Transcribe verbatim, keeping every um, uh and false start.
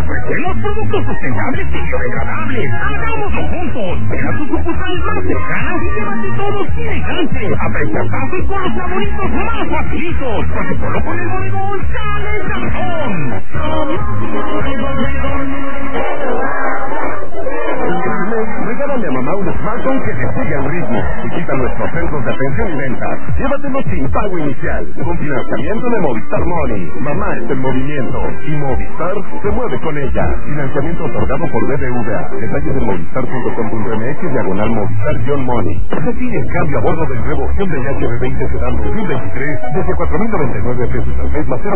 ofrecemos productos sustentables y biodegradables. ¡Hagámoslo juntos! Ven a tus sucursales más cercanas y llévate todo sin enganche. A precios bajos con los favoritos más facilitos. Porque solo con el bodegón sale sazón. Regálale a mamá un smartphone que le siga el ritmo. Visita nuestros centros de atención y ventas. Llévatelo sin pago inicial. Con financiamiento de Movistar Money. Mamá está en movimiento. Y Movistar se mueve con ella. Financiamiento otorgado por B B V A. Detalles en movistar punto com punto m x diagonal Movistar-Money. Recibe en cambio a bordo del nuevo Hyundai H B veinte Sedan dos mil veintitrés desde cuatro mil noventa y nueve pesos al mes más cero